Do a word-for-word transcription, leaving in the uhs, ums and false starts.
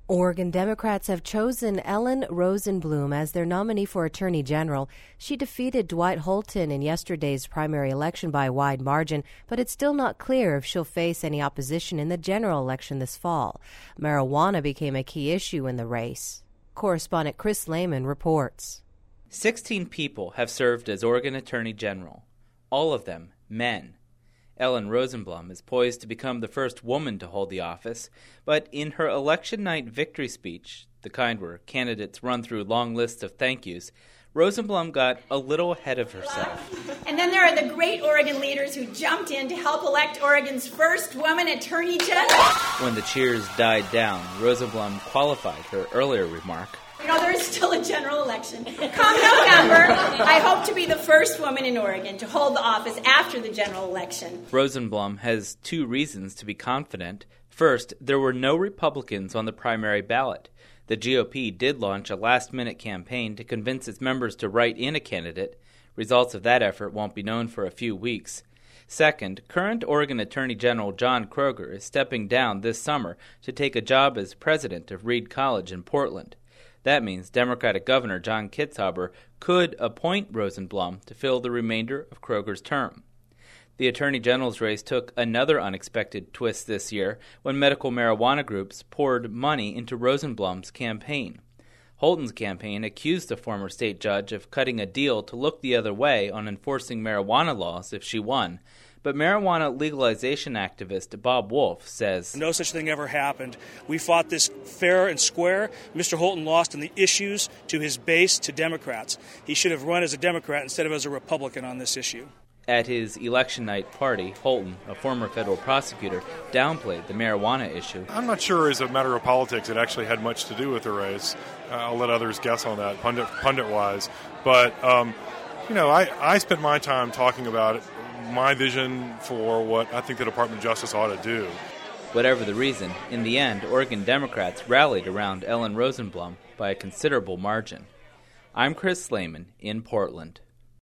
Oregon Democrats have chosen Ellen Rosenblum as their nominee for Attorney General. She defeated Dwight Holton in yesterday's primary election by a wide margin, but it's still not clear if she'll face any opposition in the general election this fall. Marijuana became a key issue in the race. Correspondent Chris Lehman reports. Sixteen people have served as Oregon Attorney General, all of them men. Ellen Rosenblum is poised to become the first woman to hold the office, but in her election night victory speech, the kind where candidates run through long lists of thank yous, Rosenblum got a little ahead of herself. And then there are the great Oregon leaders who jumped in to help elect Oregon's first woman Attorney General. When the cheers died down, Rosenblum qualified her earlier remark. You know, there is still a general election. Come November, I hope to be the first woman in Oregon to hold the office after the general election. Rosenblum has two reasons to be confident. First, there were no Republicans on the primary ballot. The G O P did launch a last-minute campaign to convince its members to write in a candidate. Results of that effort won't be known for a few weeks. Second, current Oregon Attorney General John Kroger is stepping down this summer to take a job as president of Reed College in Portland. That means Democratic Governor John Kitzhaber could appoint Rosenblum to fill the remainder of Kroger's term. The Attorney General's race took another unexpected twist this year when medical marijuana groups poured money into Rosenblum's campaign. Holton's campaign accused the former state judge of cutting a deal to look the other way on enforcing marijuana laws if she won. But marijuana legalization activist Bob Wolf says, no such thing ever happened. We fought this fair and square. Mister Holton lost on the issues to his base, to Democrats. He should have run as a Democrat instead of as a Republican on this issue. At his election night party, Holton, a former federal prosecutor, downplayed the marijuana issue. I'm not sure as a matter of politics it actually had much to do with the race. Uh, I'll let others guess on that, pundit, pundit-wise. But, um, you know, I, I spent my time talking about it, my vision for what I think the Department of Justice ought to do. Whatever the reason, in the end, Oregon Democrats rallied around Ellen Rosenblum by a considerable margin. I'm Chris Lehman in Portland.